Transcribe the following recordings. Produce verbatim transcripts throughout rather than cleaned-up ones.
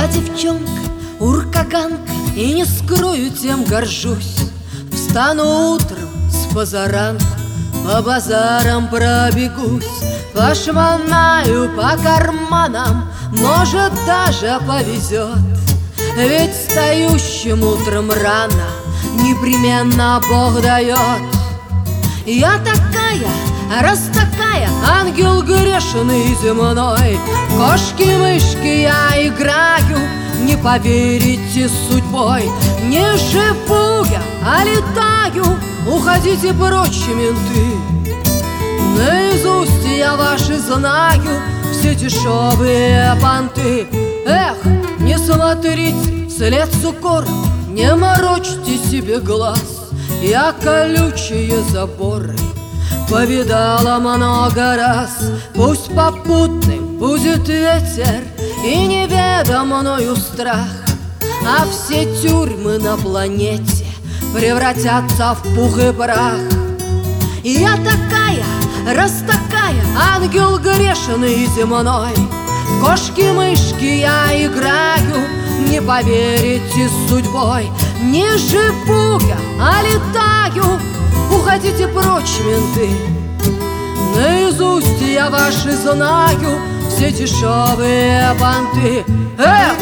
Я девчонка, уркаганка, и не скрою, тем горжусь. Встану утром с позаранку, по базарам пробегусь, пошмонаю по карманам, может, даже повезет. Ведь встающим утром рано непременно Бог дает. Я такая, раз такая, ангел грешный земной, кошки-мышки я играю, не поверите судьбой. Не живу я, а летаю, уходите прочь, менты. Наизусть я ваши знаю, все дешевые понты. Эх, не смотрите вслед с укором, не морочьте себе глаз. Я колючие заборы повидала много раз. Пусть попутным будет ветер и неведом мною страх, а все тюрьмы на планете превратятся в пух и прах. Я такая, раз такая, ангел грешный земной, в кошки-мышки я играю, не поверите судьбой. Не живу я, а летаю, уходите прочь, менты. Наизусть я ваши знаю, все дешевые понты. Эх!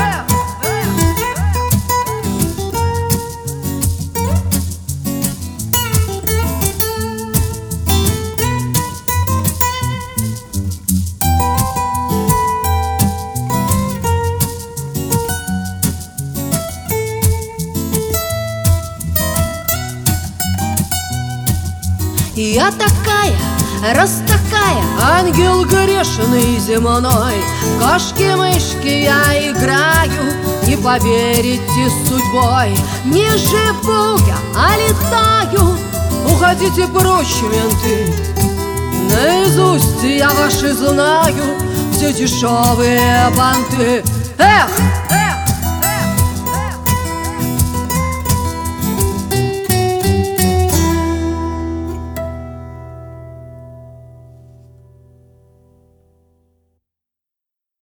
Я такая, раз такая, ангел грешный земной, кошки-мышки я играю, не поверите судьбой. Не живу я, а летаю, уходите прочь, менты. Наизусть я ваши знаю, все дешевые понты. Эх!